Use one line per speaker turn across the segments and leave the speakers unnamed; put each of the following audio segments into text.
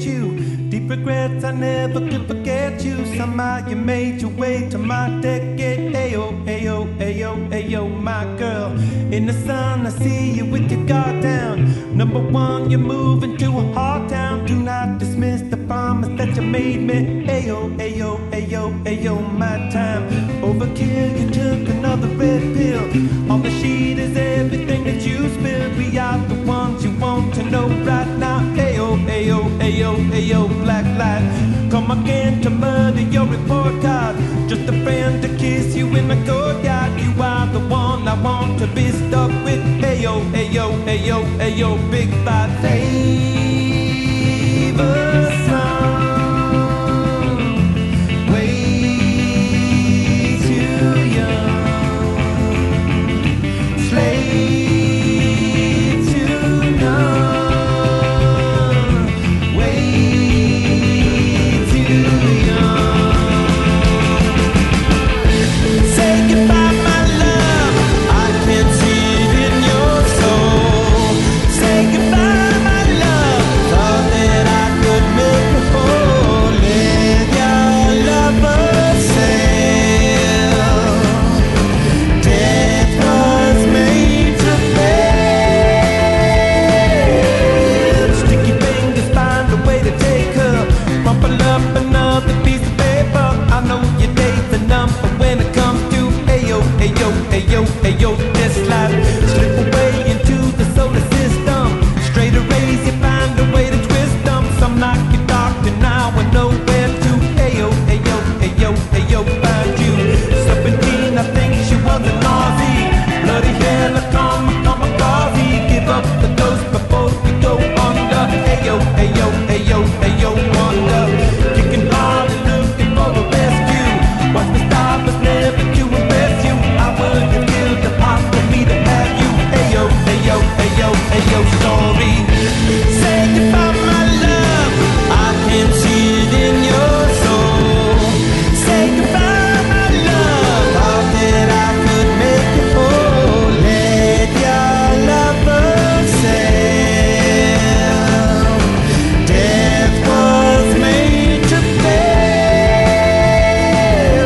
get you. Deep regrets, I never could forget you. Somehow you made your way to my decade. Ayo, ayo, ayo, ayo, my girl. In the sun, I see you with your guard down. Number one, you're moving to a hard town. Do not dismiss the promise that you made me. Ayo, ayo, ayo, ayo, my time. Overkill, you took another red pill. On the sheet is everything that you spilled. We are the ones you want to know right now. Ayo, ayo, ayo, ayo, black light. Come again to murder your report card. Just a friend to kiss you in the courtyard. You are the one I want to be stuck with. Ayo, ayo, ayo, ayo, big bad flavor song. Way too young. Slave to none. Way too young. Say goodbye, my love. I can't see it in your soul. Say goodbye, my love. Thought that I could make you whole. Let your lover sail. Death was made to fail. Sticky fingers find a way to take her. Crumple up another piece of paper. I know your day's the number when it comes to ayo, ayo, ayo, ayo, this life. Slip away into the solar system. Straight arrays, you find a way to twist them. Some knock you dark, and now I know where to. Ayo, ayo, ayo, ayo, find you. 17, I think she was an Aussie. Bloody hell, come, kamikaze. Give up the ghost before you go under. Ayo, ayo, ayo, ayo, wonder. Kicking hard and looking for a rescue. Watch me stop, but never to impress you. I would have killed the part for me to have you. Ayo, ayo, ayo, ayo, story. Say goodbye, my love. I can see it in your soul. Say goodbye, my love. Thought that I could make you whole. Let your lover sail. Death was made to fail.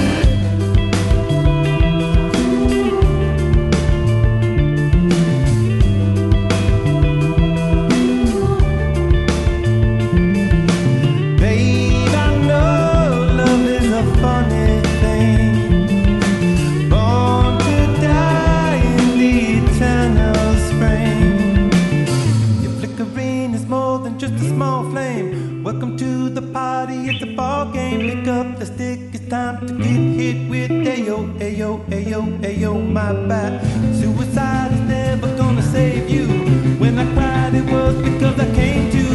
Babe, I know love is a funny thing. Born to die in the eternal spring. Your flickering is more than just a small flame. Welcome to the party, it's a ball game. Pick up the stick, it's time to get hit with ayo, ayo, ayo, ayo, my bad. Suicide is never gonna save you. When I cried, it was because I came to